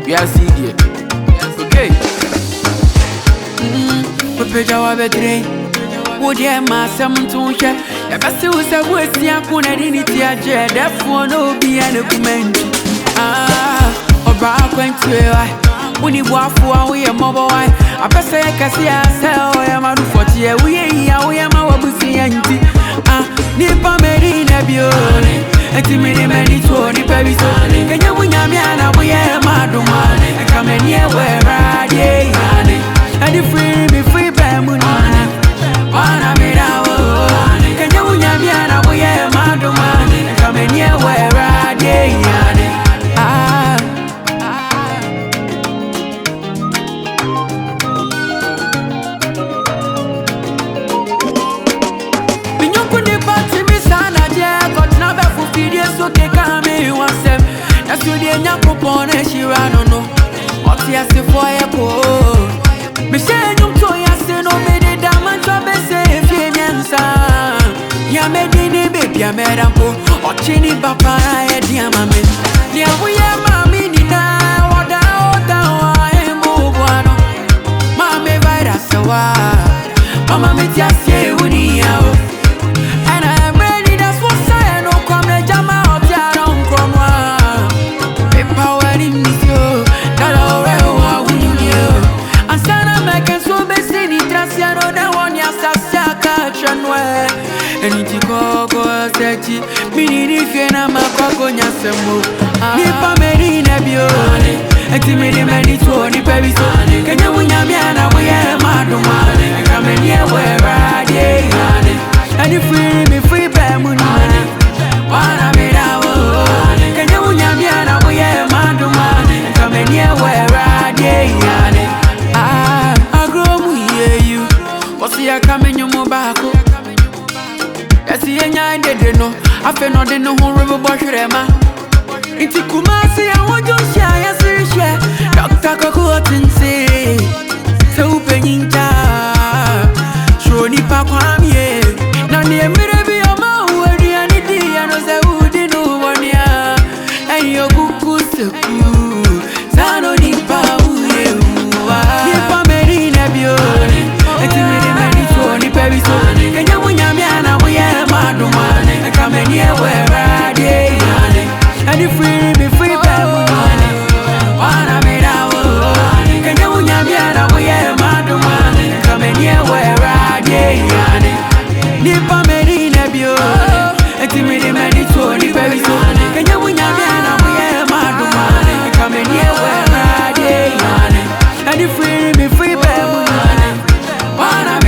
are seeing. Okay. Peja wa betre. Would ye ma some to share? The best was a word, Yakuna dignity, a jet, therefore no be an document. Or back went to I. When you walk for we a mobile, I best say I can see ourselves. I am out for tea. We am our bussy auntie. Nipa Medina Bione, and Timmy Many to the Paris. Can you win Yamiana? We are Madumane, and come in here where I am. And you free me free Bamuna. Wanna be now? Can you win Yamiana? We are Madumane, and come in here where I am. Okay, come here once them. That's what they nyam propone. She ran on no. What you say for a po? Me say you to ya say no me de damage to say if you nyansa. Ya me di ni baby ya me rampo. Ochini papa e di amame. Ni abuye mami ni na wada wa emu bwano. Mama virus wa. Mama me tia say uni ya o. And I am ready. That's what I know. Come le jama. Mini fiena makoko nyasemo Nipa Medina Bione and Timmy Many to the Paris. Can you win Yamiana? We are Madumane. Come in here where I am. And you free me free Bamuna. Wanna be now? Can you win Yamiana? We are Madumane. Come in here where I am. I grow with you. What's the coming you move back? Yes, he ain't dead, no. I feel not in the whole river Boshrema. It's a Kumasi, I want to share. Yes, share. Dr. Cocotin say, so Peninta. Shoni Pakwamie. Nani a mirror of my word, and it is, and I say, who did no one here. And your cuckoo, Sano Nipa, Nipa Medina Bione. And Timmy Many to the Paris. Can you win Yamiana? We are Madumane. Come in here where I am. And you free me free Bamuna. Wanna be now? Can you win Yamiana? We are Madumane. Come in here where I am. Nipa Medina Bio. And Timmy Many to the Paris. Can you win Yamiana? We are Madumane. Come in here where I am. And you free me free Bamuna. Wanna